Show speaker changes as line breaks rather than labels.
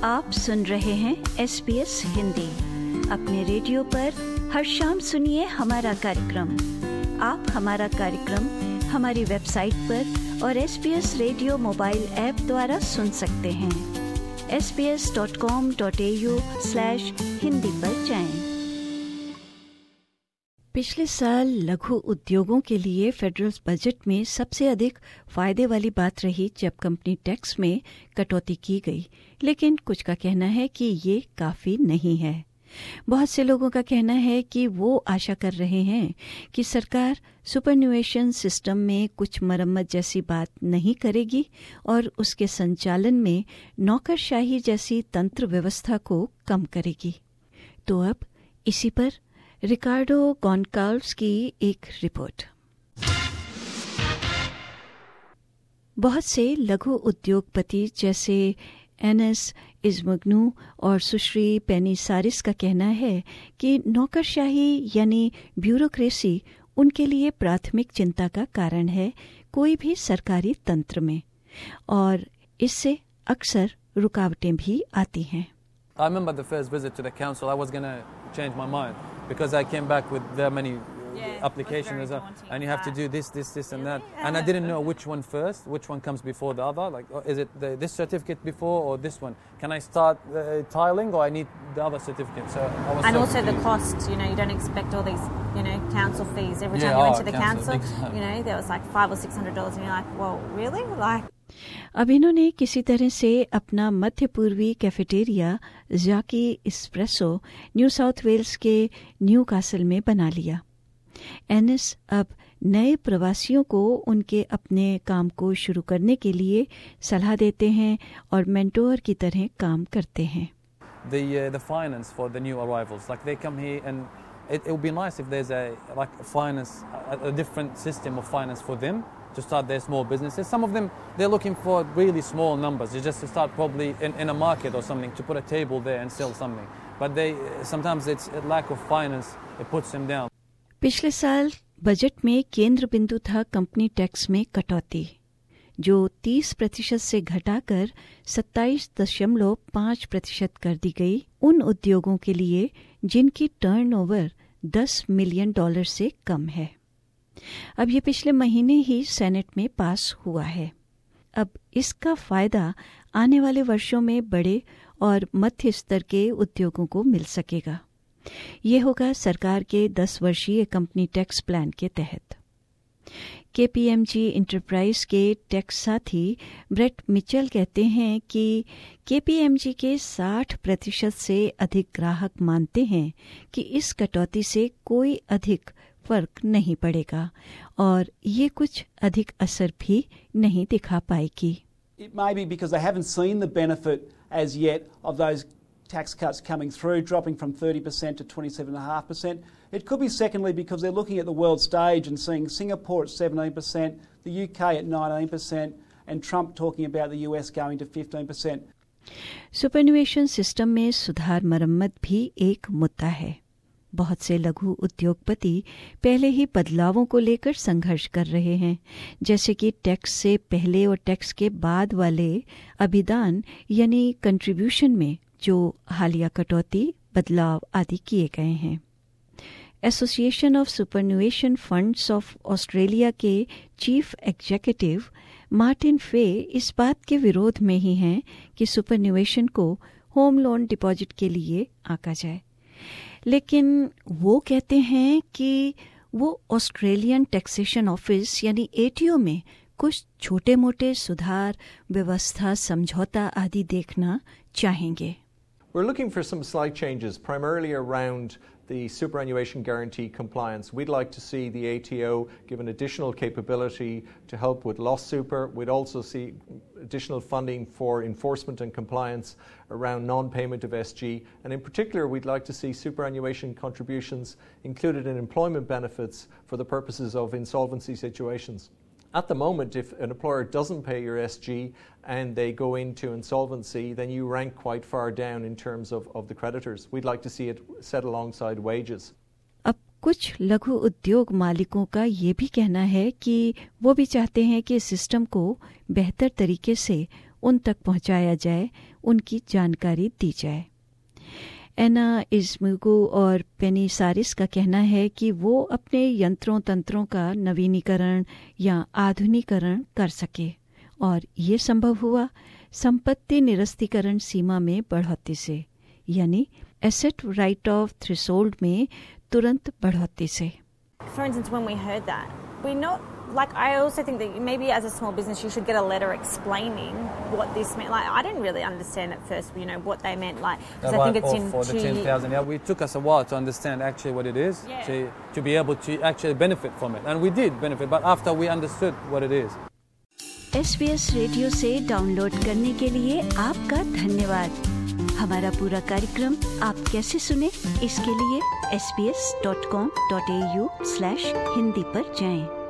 आप सुन रहे हैं SBS हिंदी। अपने रेडियो पर हर शाम सुनिए हमारा कार्यक्रम। आप हमारा कार्यक्रम हमारी वेबसाइट पर और SBS रेडियो मोबाइल ऐप द्वारा सुन सकते हैं। sbs.com.au/hindi पर जाएं। पिछले साल लघु उद्योगों के लिए फेडरल बजट में सबसे अधिक फायदे वाली बात रही जब कंपनी टैक्स में कटौती की गई, लेकिन कुछ का कहना है कि ये काफ़ी नहीं है। बहुत से लोगों का कहना है कि वो आशा कर रहे हैं कि सरकार सुपरन्यूएशन सिस्टम में कुछ मरम्मत जैसी बात नहीं करेगी और उसके संचालन में नौकरशाही जैसी तंत्र व्यवस्था को कम करेगी। तो अब इसी पर रिकार्डो गोन्काल्व्स की एक रिपोर्ट। बहुत से लघु उद्योगपति जैसे एनएस इज़मग्नू और सुश्री पेनी सारिस का कहना है कि नौकरशाही यानी ब्यूरोक्रेसी उनके लिए प्राथमिक चिंता का कारण है कोई भी सरकारी तंत्र में, और इससे अक्सर रुकावटें भी आती हैं।
I remember the first visit to the council, I was going to change my mind because I came back with very many applications and you have to do this and that. And I didn't know which one first, which one comes before the other. Like, is it this certificate before or this one? Can I start tiling or I need the other certificate? So I was
and also the cost, you don't expect all these, council fees every time you went to the council. There was like $500 or $600 and you're like, well, really?
अब इन्होंने किसी तरह से अपना मध्य पूर्वी cafeteria जाकी espresso New South Wales के Newcastle में बना लिया। एनएस अब नए प्रवासियों को उनके अपने काम को शुरू करने के लिए सलाह देते हैं और मेंटोर की तरह काम करते हैं।
The finance for the new arrivals, like they come here and it would be nice if there's a different system of finance for them to start their small businesses. Some of them, they're looking for really small numbers. You just to start probably in a market or something, to put a table there and sell something. But sometimes it's a lack of finance, it puts them down.
पिछले साल budget में केंद्र बिंदु था company tax में कटौती, जो 30% से घटाकर 27.5% कर दी गई उन उद्योगों के लिए जिनकी टर्नओवर $10 मिलियन से कम है। अब ये पिछले महीने ही सेनेट में पास हुआ है। अब इसका फायदा आने वाले वर्षों में बड़े और मध्य स्तर के उद्योगों को मिल सकेगा। ये होगा सरकार के 10 वर्षीय कंपनी टैक्स प्लान के तहत। केपीएमजी इंटरप्राइज के टैक्स साथी ब्रेट मिचेल कहते हैं कि केपीएमजी के 60% से अधिक ग्राहक मानते हैं कि इस कटौती से कोई अधिक फर्क नहीं पड़ेगा और ये कुछ अधिक असर भी नहीं दिखा पाएगी।
It may be because they haven't seen the benefit as yet of those tax cuts coming through, dropping from 30% to 27.5%. It could be secondly because they're looking at the world stage and seeing Singapore at 17%, the UK at 19%, and Trump talking about the US going to 15%.
Superannuation system में सुधार मरम्मत भी एक मुद्दा है। बहुत से लघु उद्योगपति पहले ही बदलावों को लेकर संघर्ष कर रहे हैं, जैसे कि टैक्स से पहले और टैक्स के बाद वाले अभिदान यानी कंट्रीब्यूशन में जो हालिया कटौती, बदलाव आदि किए गए हैं। Association of superannuation funds of Australia के चीफ एग्जीक्यूटिव मार्टिन फे इस बात के विरोध में ही हैं कि सुपरन्यूएशन को होम लोन डिपॉजिट के लिए आंका जाए, लेकिन वो कहते हैं कि वो ऑस्ट्रेलियन टैक्सेशन ऑफिस यानी ATO में कुछ छोटे मोटे सुधार, व्यवस्था, समझौता आदि देखना चाहेंगे।
We're looking for some slight changes, primarily around the superannuation guarantee compliance. We'd like to see the ATO given additional capability to help with lost super. We'd also see additional funding for enforcement and compliance around non-payment of SG. And in particular, we'd like to see superannuation contributions included in employment benefits for the purposes of insolvency situations. At the moment, if an employer doesn't pay your SG and they go into insolvency, then you rank quite far down in terms of the creditors. We'd like to see it set alongside wages.
अब कुछ लघु उद्योग मालिकों का ये भी कहना है कि वो भी चाहते हैं कि सिस्टम को बेहतर तरीके से उन तक पहुंचाया जाए, उनकी जानकारी दी जाए। एना इज़्मुगु और पेनी सारिस का कहना है कि वो अपने यंत्रों तंत्रों का नवीनीकरण या आधुनिकरण कर सके, और ये संभव हुआ संपत्ति निरस्तीकरण सीमा में बढ़ोतरी से, यानी एसेट राइट ऑफ थ्रेशोल्ड में तुरंत बढ़ोतरी से।
For instance, when we heard that, we not like I also think that maybe as a small business you should get a letter explaining what this meant. Like I didn't really understand at first, you know, what they meant. Like because I think it's in
for the 10,000. Yeah, it took us a while to understand actually what it is, to be able to actually benefit from it, and we did benefit. But after we understood what it is.
SBS radio से download करने के लिए आपका धन्यवाद। हमारा पूरा कार्यक्रम आप कैसे सुने, इसके लिए sbs.com.au/hindi पर जाएं।